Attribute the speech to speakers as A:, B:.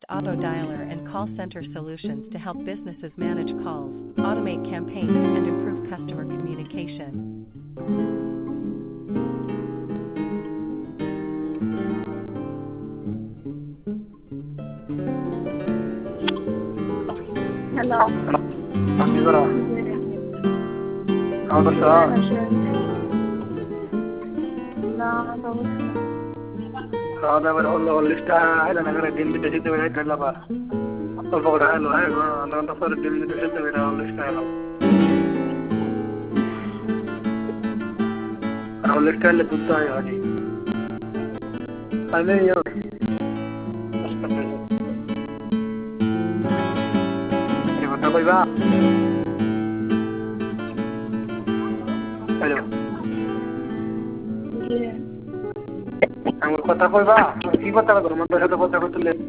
A: auto dialer and call center solutions to help businesses manage calls, automate campaigns, and improve customer communication.
B: Hello.
C: Allora, ciao ciao.
B: لا بقول
C: هذا ولا افتح هذا انا قاعد دين بدي ولا كلا بقى الفقر حلو هاي انا نصر الدين بدي ولا افتح انا ولا افتح اللي بتاعي هذه انا يا بس طيب بقى الو আমি কথা কইবা কি কথা বলবো মন তো সাথে কথা কইলে